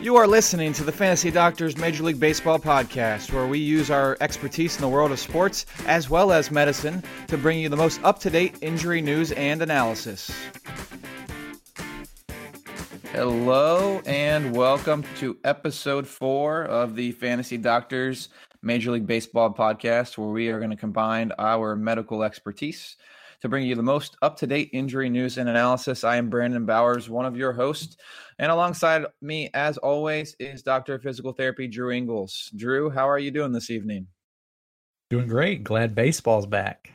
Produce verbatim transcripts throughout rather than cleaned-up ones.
You are listening to the Fantasy Doctors Major League Baseball podcast, where we use our expertise in the world of sports as well as medicine to bring you the most up-to-date injury news and analysis. Hello and welcome to episode four of the Fantasy Doctors Major League Baseball podcast, where we are going to combine our medical expertise to bring you the most up-to-date injury news and analysis. I am Brandon Bowers, one of your hosts, and alongside me, as always, is Doctor of Physical Therapy, Drew Ingles. Drew, how are you doing this evening? Doing great. Glad baseball's back.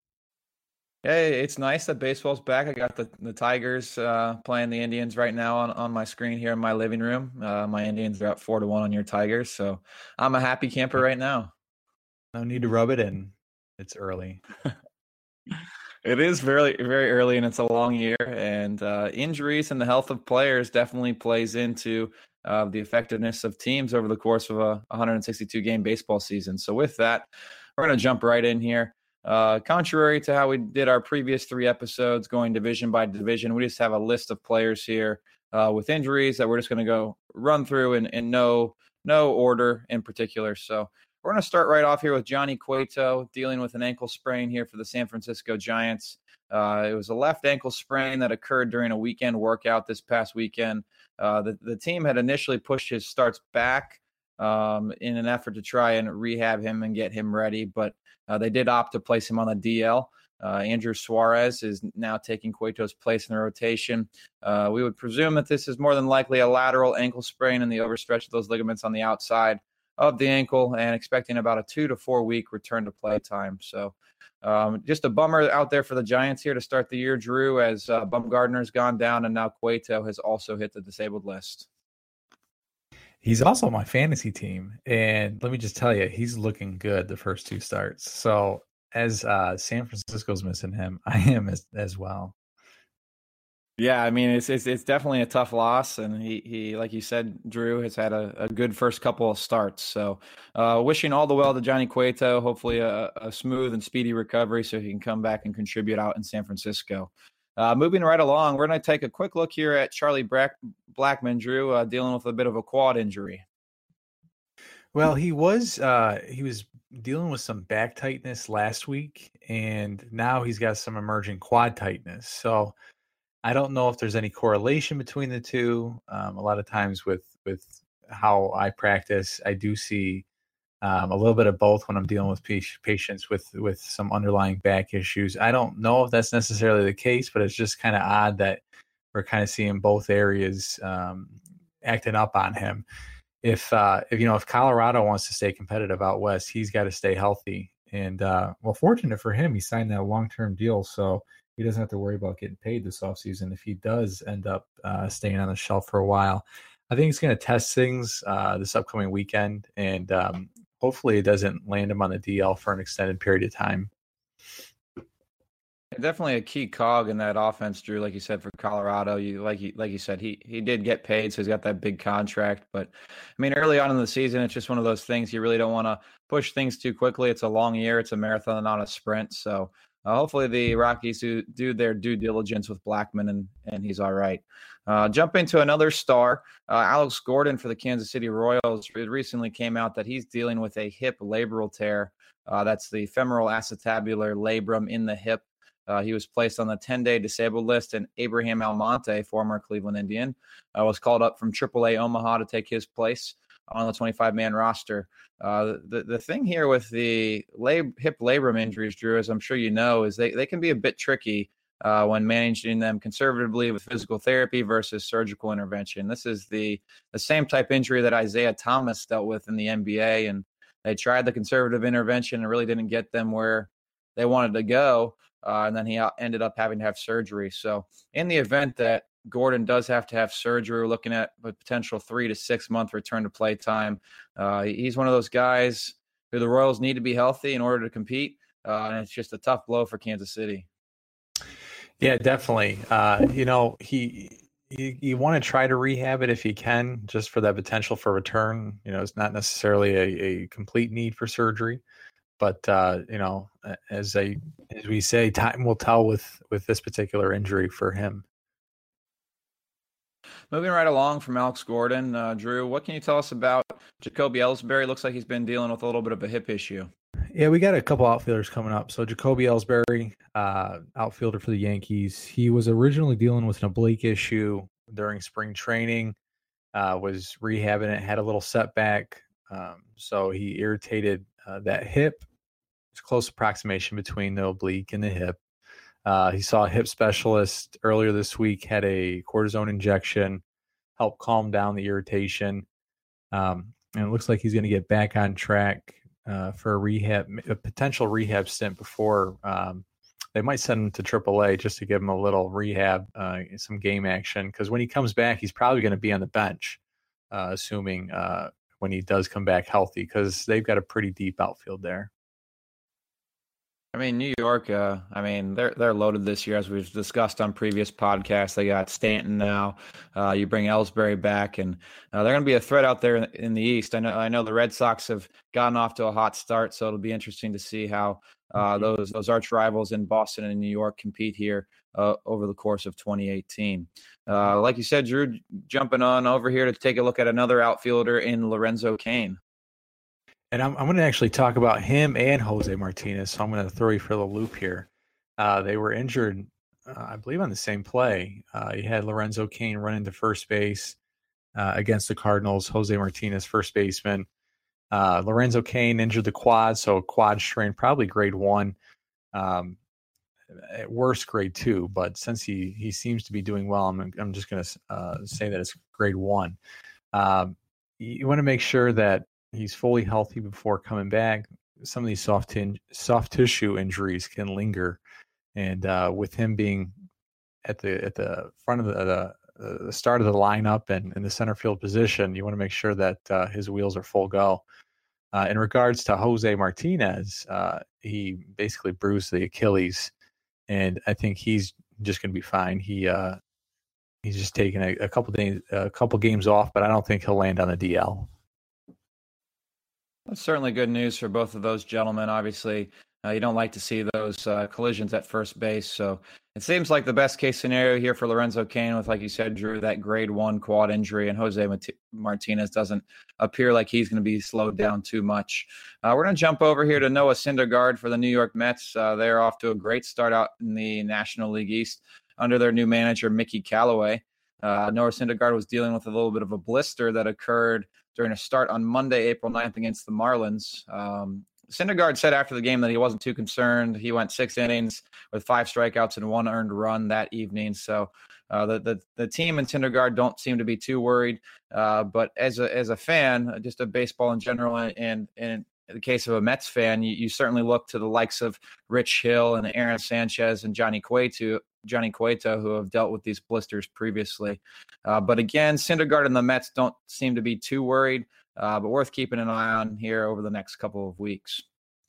Hey, it's nice that baseball's back. I got the, the Tigers uh, playing the Indians right now on, on my screen here in my living room. Uh, my Indians are up four to one on your Tigers, so I'm a happy camper right now. No need to rub it in. It's early. It is very, very early, and it's a long year, and uh, injuries and the health of players definitely plays into uh, the effectiveness of teams over the course of a one hundred sixty-two game baseball season. So with that, we're going to jump right in here. Uh, contrary to how we did our previous three episodes, going division by division, we just have a list of players here uh, with injuries that we're just going to go run through in, in no, no order in particular. So we're going to start right off here with Johnny Cueto dealing with an ankle sprain here for the San Francisco Giants. Uh, it was a left ankle sprain that occurred during a weekend workout this past weekend. Uh, the, the team had initially pushed his starts back um, in an effort to try and rehab him and get him ready, but uh, they did opt to place him on the D L. Uh, Andrew Suarez is now taking Cueto's place in the rotation. Uh, we would presume that this is more than likely a lateral ankle sprain in the overstretch of those ligaments on the outside of the ankle, and expecting about a two to four week return to play time. So um, just a bummer out there for the Giants here to start the year, Drew, as uh, Bumgarner's gone down and now Cueto has also hit the disabled list. He's also on my fantasy team, and let me just tell you, he's looking good the first two starts. So as uh, San Francisco's missing him, I am as, as well. Yeah, I mean, it's, it's it's definitely a tough loss, and he, he like you said, Drew, has had a, a good first couple of starts. So uh, wishing all the well to Johnny Cueto, hopefully a, a smooth and speedy recovery so he can come back and contribute out in San Francisco. Uh, moving right along, we're going to take a quick look here at Charlie Brack- Blackmon, Drew, uh, dealing with a bit of a quad injury. Well, he was uh, he was dealing with some back tightness last week, and now he's got some emerging quad tightness. So I don't know if there's any correlation between the two. Um, a lot of times with with how I practice, I do see um, a little bit of both when I'm dealing with patients with with some underlying back issues. I don't know if that's necessarily the case, but it's just kind of odd that we're kind of seeing both areas um, acting up on him. If uh, if you know if Colorado wants to stay competitive out west, he's got to stay healthy. And uh, well, fortunate for him, he signed that long term deal, so he doesn't have to worry about getting paid this offseason if he does end up uh, staying on the shelf for a while. I think he's going to test things uh, this upcoming weekend, and um, hopefully it doesn't land him on the D L for an extended period of time. Definitely a key cog in that offense, Drew. Like you said, for Colorado, you like you like you said, he he did get paid, so he's got that big contract. But I mean, early on in the season, it's just one of those things you really don't want to push things too quickly. It's a long year; it's a marathon, not a sprint. So uh, hopefully, the Rockies do, do their due diligence with Blackmon, and and he's all right. Uh, jump into another star, uh, Alex Gordon for the Kansas City Royals. It recently came out that he's dealing with a hip labral tear. Uh, that's the femoral acetabular labrum in the hip. Uh, he was placed on the ten-day disabled list, and Abraham Almonte, former Cleveland Indian, uh, was called up from triple A Omaha to take his place on the twenty-five man roster. Uh, the, the thing here with the lab, hip labrum injuries, Drew, as I'm sure you know, is they, they can be a bit tricky uh, when managing them conservatively with physical therapy versus surgical intervention. This is the, the same type injury that Isaiah Thomas dealt with in the N B A, and they tried the conservative intervention and really didn't get them where they wanted to go. Uh, and then he ended up having to have surgery. So in the event that Gordon does have to have surgery, we're looking at a potential three to six month return to play time. Uh, he's one of those guys who the Royals need to be healthy in order to compete. Uh, and it's just a tough blow for Kansas City. Yeah, definitely. Uh, you know, he, you, you want to try to rehab it if you can, just for that potential for return. You know, it's not necessarily a, a complete need for surgery. But, uh, you know, as I, as we say, time will tell with, with this particular injury for him. moving right along from Alex Gordon, uh, Drew, what can you tell us about Jacoby Ellsbury? Looks like he's been dealing with a little bit of a hip issue. Yeah, we got a couple outfielders coming up. So Jacoby Ellsbury, uh, outfielder for the Yankees, he was originally dealing with an oblique issue during spring training, uh, was rehabbing it, had a little setback. Um, so he irritated uh, that hip. It's a close approximation between the oblique and the hip. Uh, he saw a hip specialist earlier this week, had a cortisone injection, helped calm down the irritation. Um, and it looks like he's going to get back on track uh, for a rehab, a potential rehab stint before um, they might send him to triple A just to give him a little rehab, uh, some game action. Because when he comes back, he's probably going to be on the bench, uh, assuming uh, when he does come back healthy, because they've got a pretty deep outfield there. I mean, New York, uh, I mean, they're they're loaded this year, as we've discussed on previous podcasts. They got Stanton now. Uh, you bring Ellsbury back, and uh, they're going to be a threat out there in, in the East. I know I know the Red Sox have gotten off to a hot start, so it'll be interesting to see how uh, those those arch rivals in Boston and New York compete here uh, over the course of twenty eighteen. Uh, like you said, Drew, jumping on over here to take a look at another outfielder in Lorenzo Cain. And I'm, I'm going to actually talk about him and Jose Martinez, so I'm going to throw you for the loop here. Uh, they were injured, uh, I believe, on the same play. Uh, you had Lorenzo Cain run into first base uh, against the Cardinals, Jose Martinez, first baseman. Uh, Lorenzo Cain injured the quad, so quad strain, probably grade one. Um, at worst, grade two. But since he he seems to be doing well, I'm, I'm just going to uh, say that it's grade one. Um, you want to make sure that he's fully healthy before coming back. Some of these soft in, soft tissue injuries can linger, and uh, with him being at the at the front of the the, the start of the lineup and in the center field position, you want to make sure that uh, his wheels are full go. Uh, in regards to Jose Martinez, uh, he basically bruised the Achilles, and I think he's just going to be fine. He uh, he's just taking a, a couple days, a couple games off, but I don't think he'll land on the D L. That's certainly good news for both of those gentlemen. Obviously, uh, you don't like to see those uh, collisions at first base. So it seems like the best case scenario here for Lorenzo Cain with, like you said, Drew, that grade one quad injury, and Jose Martinez doesn't appear like he's going to be slowed down too much. Uh, we're going to jump over here to Noah Syndergaard for the New York Mets. Uh, they're off to a great start out in the National League East under their new manager, Mickey Callaway. Uh, Noah Syndergaard was dealing with a little bit of a blister that occurred during a start on Monday, April ninth against the Marlins. Um, Syndergaard said after the game that he wasn't too concerned. He went six innings with five strikeouts and one earned run that evening. So uh, the, the the team and Syndergaard don't seem to be too worried. Uh, but as a as a fan, just of baseball in general, and, and in the case of a Mets fan, you, you certainly look to the likes of Rich Hill and Aaron Sanchez and Johnny Cueto, Johnny Cueto, who have dealt with these blisters previously. Uh, but again, Syndergaard and the Mets don't seem to be too worried, uh, but worth keeping an eye on here over the next couple of weeks.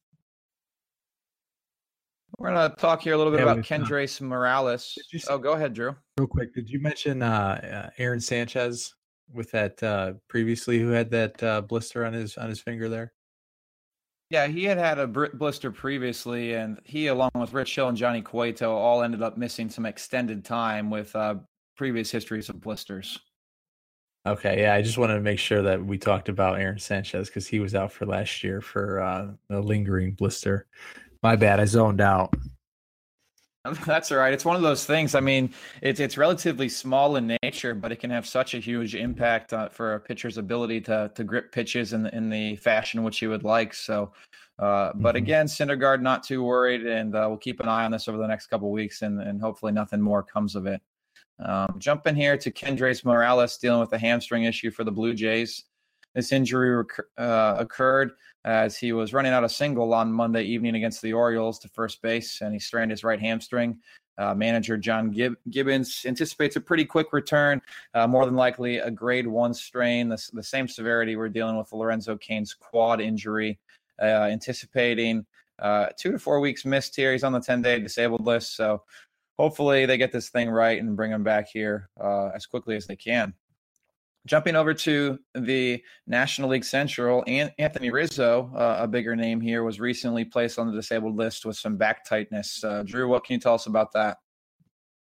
We're going to talk here a little bit yeah, about Kendrys uh, Morales. Oh, go ahead, Drew. Real quick, did you mention uh, uh, Aaron Sanchez with that uh, previously, who had that uh, blister on his on his finger there? Yeah, he had had a blister previously, and he, along with Rich Hill and Johnny Cueto, all ended up missing some extended time with uh, previous histories of blisters. Okay, yeah, I just wanted to make sure that we talked about Aaron Sanchez because he was out for last year for uh, a lingering blister. My bad, I zoned out. That's all right. It's one of those things. I mean, it's it's relatively small in nature, but it can have such a huge impact uh, for a pitcher's ability to to grip pitches in the, in the fashion which he would like. So, uh, but mm-hmm. again, Syndergaard not too worried, and uh, we'll keep an eye on this over the next couple of weeks, and and hopefully nothing more comes of it. Um, jumping here to Kendrys Morales dealing with a hamstring issue for the Blue Jays. This injury rec- uh, occurred as he was running out a single on Monday evening against the Orioles to first base, and he strained his right hamstring. Uh, manager John Gib- Gibbons anticipates a pretty quick return, uh, more than likely a grade one strain, the, the same severity we're dealing with Lorenzo Cain's quad injury, uh, anticipating uh, two to four weeks missed here. He's on the ten-day disabled list, so hopefully they get this thing right and bring him back here uh, as quickly as they can. Jumping over to the National League Central, Anthony Rizzo, uh, a bigger name here, was recently placed on the disabled list with some back tightness. Uh, Drew, what can you tell us about that?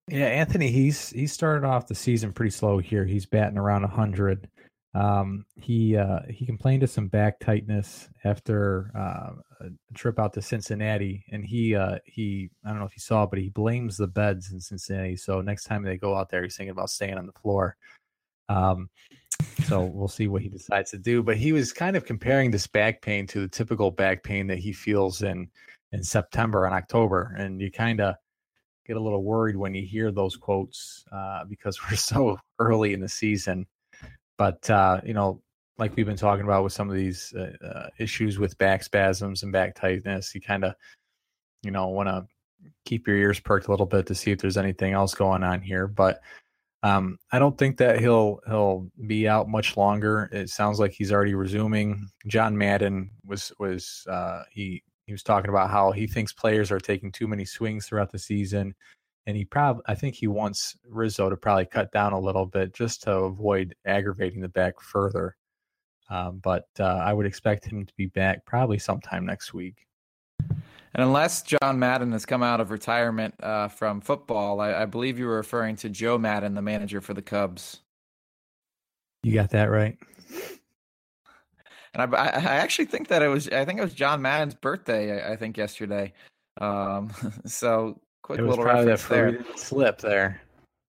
Yeah, Anthony, he's he started off the season pretty slow here. He's batting around one hundred. Um, he uh, he complained of some back tightness after uh, a trip out to Cincinnati, and he uh, he I don't know if you saw, but he blames the beds in Cincinnati. So next time they go out there, he's thinking about staying on the floor. Um, so we'll see what he decides to do. But he was kind of comparing this back pain to the typical back pain that he feels in in September and October, and you kind of get a little worried when you hear those quotes uh, because we're so early in the season. But, uh, you know, like we've been talking about with some of these uh, uh, issues with back spasms and back tightness, you kind of, you know, want to keep your ears perked a little bit to see if there's anything else going on here. But um, I don't think that he'll he'll be out much longer. It sounds like he's already resuming. John Madden was was uh, he he was talking about how he thinks players are taking too many swings throughout the season. And he probably, I think he wants Rizzo to probably cut down a little bit just to avoid aggravating the back further. Um, but uh, I would expect him to be back probably sometime next week. And unless John Madden has come out of retirement uh, from football, I, I believe you were referring to Joe Madden, the manager for the Cubs. You got that right. And I, I actually think that it was, I think it was John Madden's birthday, I, I think, yesterday. Um, so quick it was little probably reference that there. Slip there.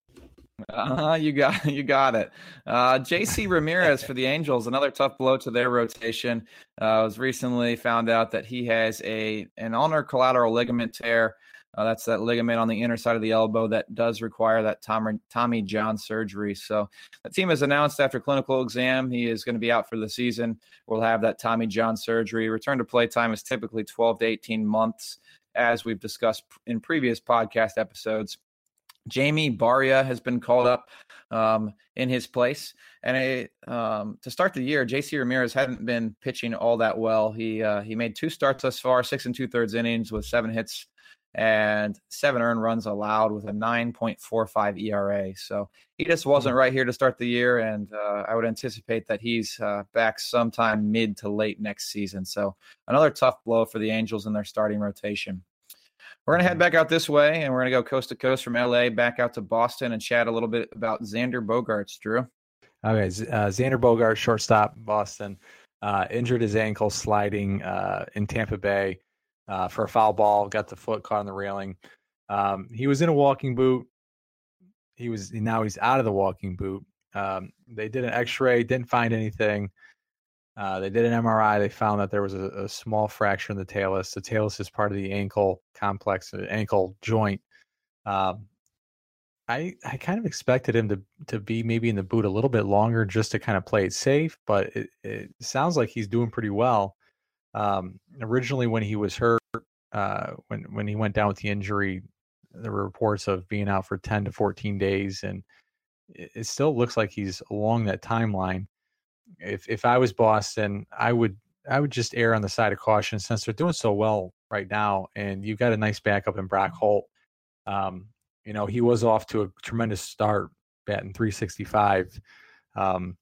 Uh, you got you got it. Uh, J C Ramirez for the Angels, another tough blow to their rotation. Uh, was recently found out that he has a an ulnar collateral ligament tear. Uh, that's that ligament on the inner side of the elbow that does require that Tom, Tommy John surgery. So the team has announced after clinical exam he is going to be out for the season. We'll have that Tommy John surgery. Return to play time is typically twelve to eighteen months, as we've discussed in previous podcast episodes. Jamie Barria has been called up um, in his place. And it, um, to start the year, J C Ramirez hadn't been pitching all that well. He uh, he made two starts thus far, six and two-thirds innings with seven hits and seven earned runs allowed with a nine point four five E R A. So he just wasn't right here to start the year, and uh, I would anticipate that he's uh, back sometime mid to late next season. So another tough blow for the Angels in their starting rotation. We're going to head back out this way, and we're going to go coast to coast from L A back out to Boston and chat a little bit about Xander Bogaerts, Drew. Okay, uh, Xander Bogaerts, shortstop, Boston, uh, injured his ankle sliding uh, in Tampa Bay uh, for a foul ball, got the foot caught on the railing. Um, he was in a walking boot. He was now he's out of the walking boot. Um, they did an X-ray, didn't find anything. Uh, they did an M R I. They found that there was a, a small fracture in the talus. The talus is part of the ankle complex, the ankle joint. Um, I I kind of expected him to to be maybe in the boot a little bit longer just to kind of play it safe, but it, it sounds like he's doing pretty well. Um, originally, when he was hurt, uh, when when he went down with the injury, there were reports of being out for ten to fourteen days, and it, it still looks like he's along that timeline. If if I was Boston, I would I would just err on the side of caution since they're doing so well right now, and you've got a nice backup in Brock Holt. Um, you know, he was off to a tremendous start, batting three sixty-five. Um,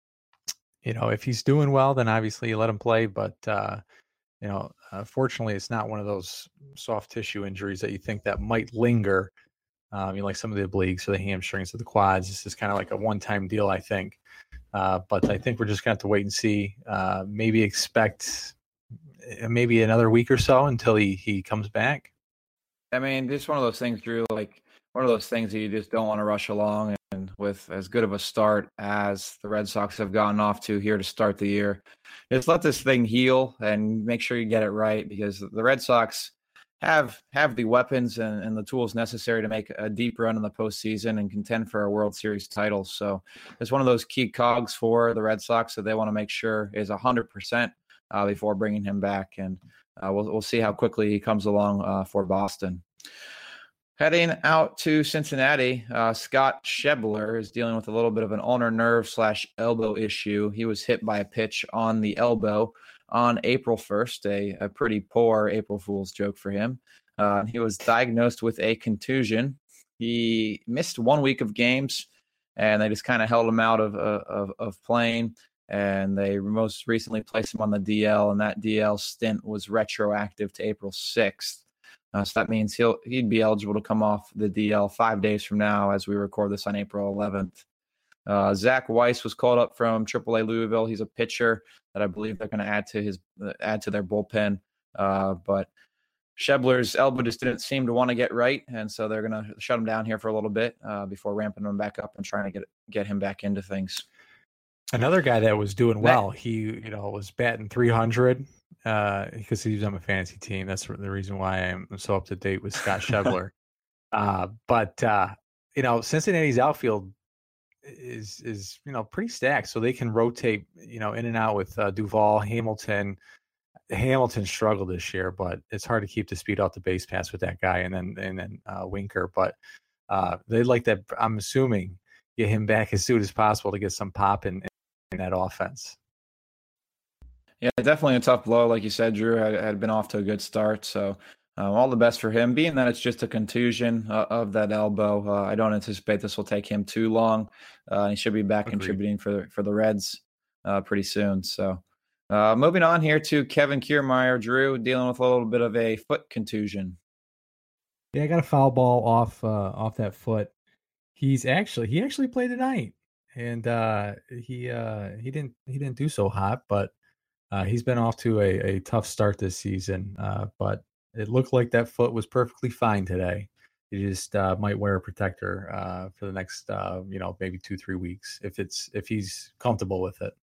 you know, if he's doing well, then obviously you let him play. But uh, you know, uh, fortunately, it's not one of those soft tissue injuries that you think that might linger. Um, you know, like some of the obliques or the hamstrings or the quads. This is kind of like a one-time deal, I think. Uh, but I think we're just going to have to wait and see. Uh, maybe expect maybe another week or so until he, he comes back. I mean, just one of those things, Drew, like one of those things that you just don't want to rush along. And with as good of a start as the Red Sox have gotten off to here to start the year, just let this thing heal and make sure you get it right, because the Red Sox have have the weapons and, and the tools necessary to make a deep run in the postseason and contend for a World Series title. So it's one of those key cogs for the Red Sox that they want to make sure is one hundred percent uh, before bringing him back. And uh, we'll, we'll see how quickly he comes along uh, for Boston. Heading out to Cincinnati, uh, Scott Schebler is dealing with a little bit of an ulnar nerve slash elbow issue. He was hit by a pitch on the elbow on April first, a, a pretty poor April Fool's joke for him. Uh, he was diagnosed with a contusion. He missed one week of games, and they just kind of held him out of, of, of playing. And they most recently placed him on the D L, and that D L stint was retroactive to April sixth. Uh, so that means he'll he'd be eligible to come off the D L five days from now, as we record this on April eleventh. Uh, Zach Weiss was called up from triple A Louisville. He's a pitcher that I believe they're going to add to his uh, add to their bullpen. Uh, but Schebler's elbow just didn't seem to want to get right, and so they're going to shut him down here for a little bit uh, before ramping him back up and trying to get get him back into things. Another guy that was doing well, he you know was batting three hundred uh, because he's on a fantasy team. That's the reason why I'm so up to date with Scott Schebler. uh, but uh, you know, Cincinnati's outfield is is you know pretty stacked, so they can rotate you know in and out with uh, Duvall, Hamilton. Hamilton struggled this year, but it's hard to keep the speed off the base pass with that guy, and then and then uh, Winker. But uh, they'd like that. I'm assuming get him back as soon as possible to get some pop in, in that offense. Yeah, definitely a tough blow, like you said. Drew had, had been off to a good start, so um, all the best for him. Being that it's just a contusion uh, of that elbow, uh, I don't anticipate this will take him too long. Uh, he should be back Agreed. contributing for for the Reds uh, pretty soon. So. Uh, moving on here to Kevin Kiermaier, Drew, dealing with a little bit of a foot contusion. Yeah, I got a foul ball off uh, off that foot. He's actually he actually played tonight, and uh, he uh, he didn't he didn't do so hot, but uh, he's been off to a, a tough start this season. Uh, but it looked like that foot was perfectly fine today. He just uh, might wear a protector uh, for the next uh, you know maybe two three weeks if it's if he's comfortable with it.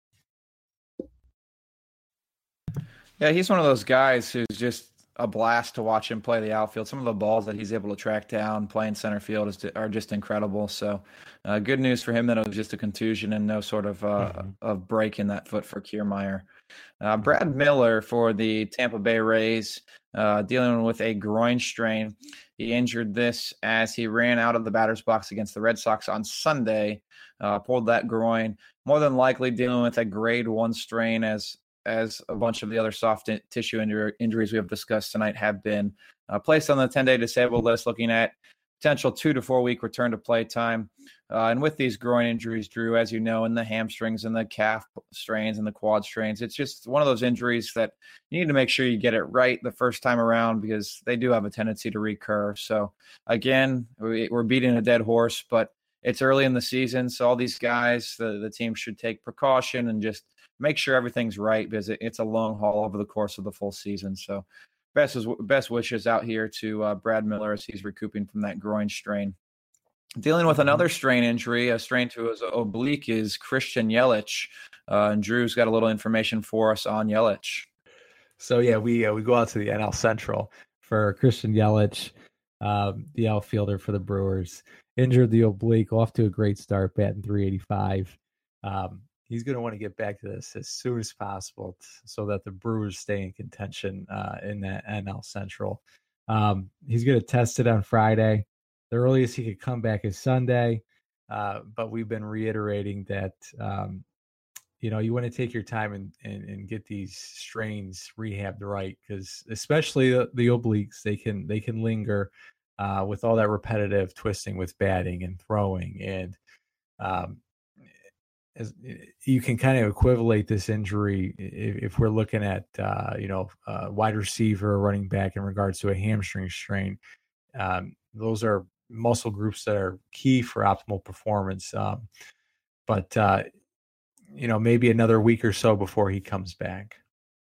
Yeah, he's one of those guys who's just a blast to watch him play the outfield. Some of the balls that he's able to track down playing center field is, are just incredible. So uh, good news for him that it was just a contusion and no sort of uh, mm-hmm. of break in that foot for Kiermaier. Uh, Brad Miller for the Tampa Bay Rays, uh, dealing with a groin strain. He injured this as he ran out of the batter's box against the Red Sox on Sunday, uh, pulled that groin, more than likely dealing with a grade one strain as as a bunch of the other soft t- tissue injury, injuries we have discussed tonight have been uh, placed on the ten-day disabled list, looking at potential two to four week return to play time. Uh, and with these groin injuries, Drew, as you know, and the hamstrings and the calf strains and the quad strains, it's just one of those injuries that you need to make sure you get it right the first time around because they do have a tendency to recur. So again, we, we're beating a dead horse, but it's early in the season. So all these guys, the, the team should take precaution and just make sure everything's right because it, it's a long haul over the course of the full season. So best is, best wishes out here to uh, Brad Miller as he's recouping from that groin strain. Dealing with another strain injury, a strain to his oblique, is Christian Yelich. Uh, and Drew's got a little information for us on Yelich. So, yeah, we uh, we go out to the N L Central for Christian Yelich, um, the outfielder for the Brewers. Injured the oblique, off to a great start, batting three eighty-five. Um, he's going to want to get back to this as soon as possible t- so that the Brewers stay in contention uh, in that N L Central. Um, he's going to test it on Friday. The earliest he could come back is Sunday, uh, but we've been reiterating that, um, you know, you want to take your time and, and, and get these strains rehabbed right because especially the, the obliques, they can they can linger uh, with all that repetitive twisting with batting and throwing. And um, as you can kind of equivalate this injury if, if we're looking at, uh, you know, uh, wide receiver, running back in regards to a hamstring strain. Um, those are muscle groups that are key for optimal performance. Um, but, uh, you know, maybe another week or so before he comes back.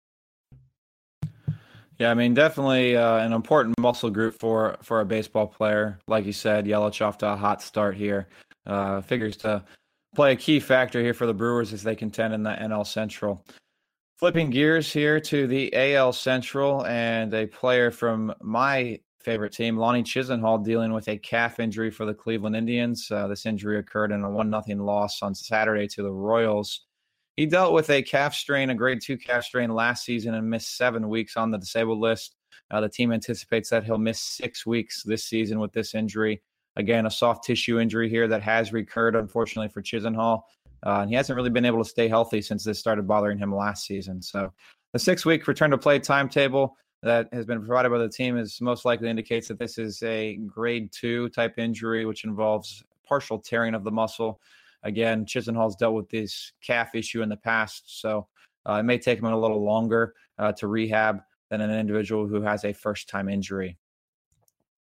Yeah, I mean, definitely uh, an important muscle group for, for a baseball player. Like you said, Yelich off to a hot start here. Uh, figures to play a key factor here for the Brewers as they contend in the N L Central. Flipping gears here to the A L Central and a player from my favorite team, Lonnie Chisenhall, dealing with a calf injury for the Cleveland Indians. Uh, this injury occurred in a one nothing loss on Saturday to the Royals. He dealt with a calf strain, a grade two calf strain last season and missed seven weeks on the disabled list. Uh, the team anticipates that he'll miss six weeks this season with this injury. Again, a soft tissue injury here that has recurred, unfortunately, for Chisenhall. Uh, and he hasn't really been able to stay healthy since this started bothering him last season. So the six-week return to play timetable that has been provided by the team is most likely indicates that this is a grade two type injury, which involves partial tearing of the muscle. Again, Chisenhall's dealt with this calf issue in the past, so uh, it may take him a little longer uh, to rehab than an individual who has a first-time injury.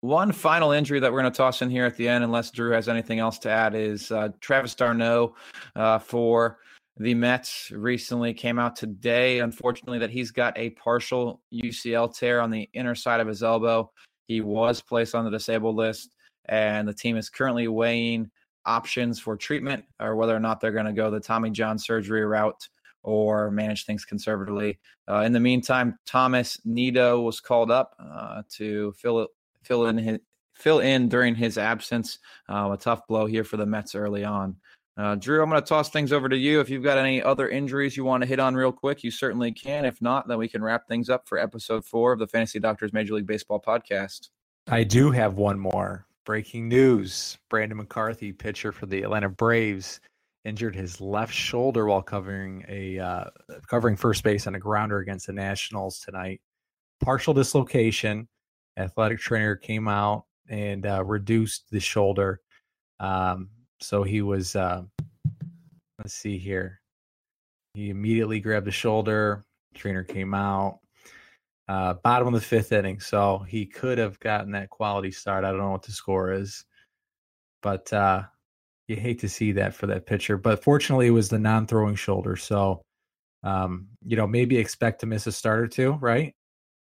One final injury that we're going to toss in here at the end, unless Drew has anything else to add, is uh, Travis d'Arnaud uh, for the Mets recently came out today, unfortunately, that he's got a partial U C L tear on the inner side of his elbow. He was placed on the disabled list, and the team is currently weighing options for treatment or whether or not they're going to go the Tommy John surgery route or manage things conservatively. Uh, in the meantime, Thomas Nido was called up uh, to fill fill in his, fill in during his absence. Uh, a tough blow here for the Mets early on. Uh, Drew, I'm going to toss things over to you. If you've got any other injuries you want to hit on real quick, you certainly can. If not, then we can wrap things up for episode four of the Fantasy Doctors Major League Baseball podcast. I do have one more. Breaking news. Brandon McCarthy, pitcher for the Atlanta Braves, injured his left shoulder while covering a uh, covering first base on a grounder against the Nationals tonight. Partial dislocation. Athletic trainer came out and uh, reduced the shoulder. Um, so he was, uh, let's see here. He immediately grabbed the shoulder. Trainer came out. Uh, bottom of the fifth inning. So he could have gotten that quality start. I don't know what the score is. But uh, you hate to see that for that pitcher. But fortunately, it was the non-throwing shoulder. So, um, you know, maybe expect to miss a start or two, right?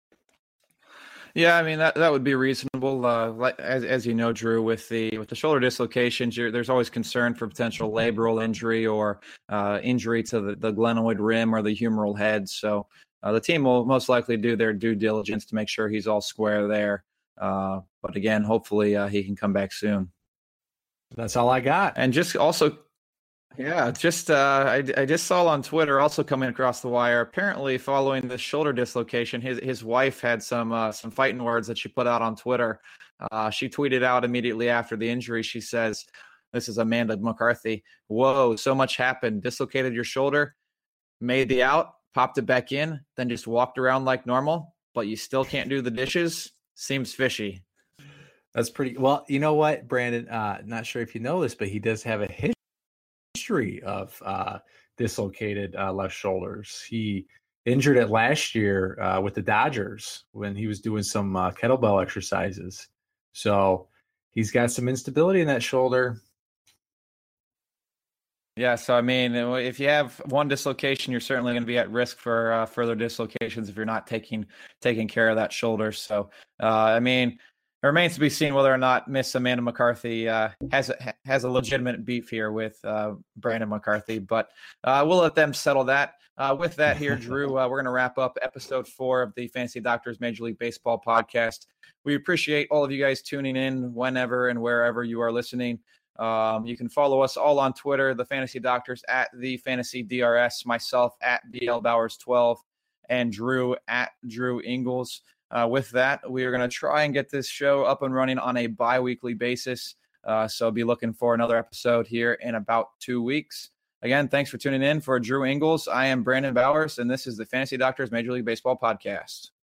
Yeah, I mean that that would be reasonable. Uh, like, as as you know, Drew, with the with the shoulder dislocations, you're, there's always concern for potential labral injury or uh, injury to the, the glenoid rim or the humeral head. So uh, the team will most likely do their due diligence to make sure he's all square there. Uh, but again, hopefully uh, he can come back soon. That's all I got. And just also. Yeah, just uh, I, I just saw on Twitter, also coming across the wire. Apparently, following the shoulder dislocation, his his wife had some uh, some fighting words that she put out on Twitter. Uh, she tweeted out immediately after the injury. She says, "This is Amanda McCarthy. Whoa, so much happened. Dislocated your shoulder, made the out, popped it back in, then just walked around like normal. But you still can't do the dishes. Seems fishy." That's pretty well. You know what, Brandon? Uh, not sure if you know this, but he does have a history. history of uh, dislocated uh, left shoulders. He injured it last year uh, with the Dodgers when he was doing some uh, kettlebell exercises. So he's got some instability in that shoulder. Yeah, so I mean, if you have one dislocation, you're certainly going to be at risk for uh, further dislocations if you're not taking taking care of that shoulder. So, uh, I mean, it remains to be seen whether or not Miss Amanda McCarthy uh, has a, has a legitimate beef here with uh, Brandon McCarthy, but uh, we'll let them settle that. Uh, with that here, Drew, uh, we're going to wrap up episode four of the Fantasy Doctors Major League Baseball podcast. We appreciate all of you guys tuning in whenever and wherever you are listening. Um, you can follow us all on Twitter, the Fantasy Doctors at the Fantasy D R S, myself at B L Bowers twelve, and Drew at Drew Ingles. Uh, with that, we are going to try and get this show up and running on a bi-weekly basis. Uh, so be looking for another episode here in about two weeks. Again, thanks for tuning in. For Drew Ingles, I am Brandon Bowers, and this is the Fantasy Doctors Major League Baseball podcast.